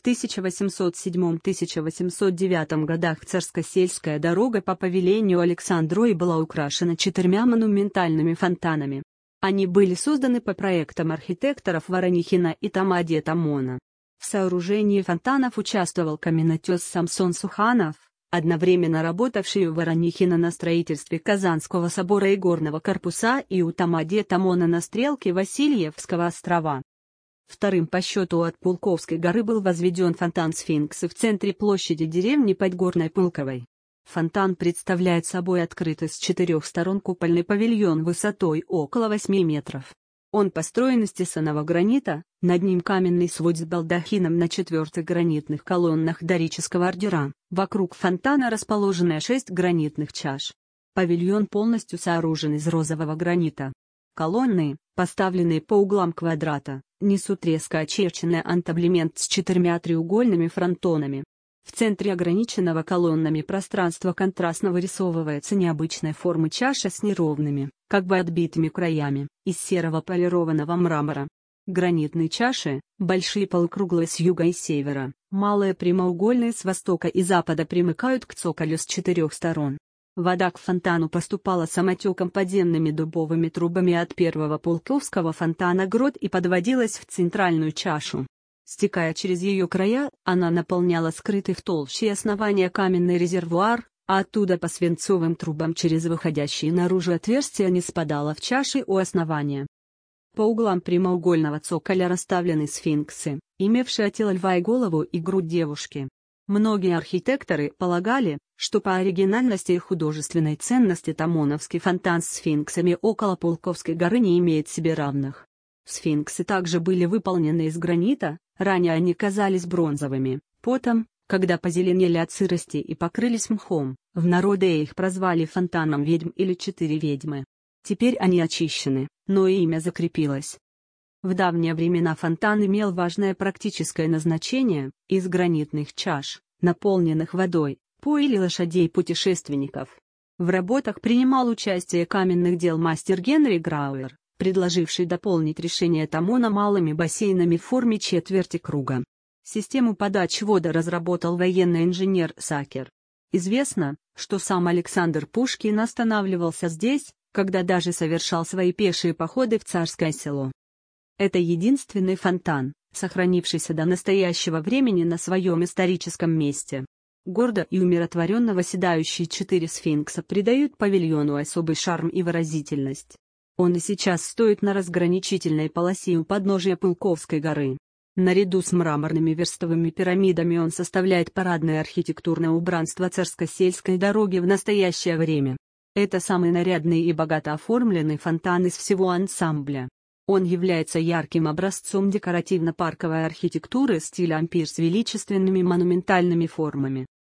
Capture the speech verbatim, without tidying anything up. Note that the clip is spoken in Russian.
тысяча восемьсот седьмом — тысяча восемьсот девятом годах Царско-сельская дорога по повелению Александра была украшена четырьмя монументальными фонтанами. Они были созданы по проектам архитекторов Воронихина и Тамаде Тамона. В сооружении фонтанов участвовал каменотес Самсон Суханов, одновременно работавший у Воронихина на строительстве Казанского собора и горного корпуса и у Тамаде Тамона на стрелке Васильевского острова. Вторым по счету от Пулковской горы был возведен фонтан Сфинкса в центре площади деревни Подгорной Пулковой. Фонтан представляет собой открытый с четырех сторон купольный павильон высотой около восьми метров. Он построен из тесаного гранита, над ним каменный свод с балдахином на четвертых гранитных колоннах дорического ордера, вокруг фонтана расположены шесть гранитных чаш. Павильон полностью сооружен из розового гранита. Колонны, поставленные по углам квадрата, несут резко очерченный антаблемент с четырьмя треугольными фронтонами. В центре ограниченного колоннами пространства контрастно вырисовывается необычной формы чаша с неровными, как бы отбитыми краями, из серого полированного мрамора. Гранитные чаши, большие полукруглые с юга и севера, малые прямоугольные с востока и запада примыкают к цоколю с четырех сторон. Вода к фонтану поступала самотеком подземными дубовыми трубами от первого Пулковского фонтана грот и подводилась в центральную чашу. Стекая через ее края, она наполняла скрытый в толще основания каменный резервуар, а оттуда по свинцовым трубам через выходящие наружу отверстия не спадала в чаши у основания. По углам прямоугольного цоколя расставлены сфинксы, имевшие тело льва и голову и грудь девушки. Многие архитекторы полагали, что по оригинальности и художественной ценности Тамоновский фонтан с сфинксами около Пулковской горы не имеет себе равных. Сфинксы также были выполнены из гранита, ранее они казались бронзовыми, потом, когда позеленели от сырости и покрылись мхом, в народе их прозвали фонтаном ведьм или четыре ведьмы. Теперь они очищены, но и имя закрепилось. В давние времена фонтан имел важное практическое назначение: из гранитных чаш, наполненных водой, поили лошадей-путешественников. В работах принимал участие каменных дел мастер Генри Грауэр, предложивший дополнить решение Тамона малыми бассейнами в форме четверти круга. Систему подачи воды разработал военный инженер Сакер. Известно, что сам Александр Пушкин останавливался здесь, когда даже совершал свои пешие походы в Царское Село. Это единственный фонтан, сохранившийся до настоящего времени на своем историческом месте. Гордо и умиротворенно восседающие четыре сфинкса придают павильону особый шарм и выразительность. Он и сейчас стоит на разграничительной полосе у подножия Пулковской горы. Наряду с мраморными верстовыми пирамидами он составляет парадное архитектурное убранство Царско-сельской дороги в настоящее время. Это самый нарядный и богато оформленный фонтан из всего ансамбля. Он является ярким образцом декоративно-парковой архитектуры стиля ампир с величественными монументальными формами.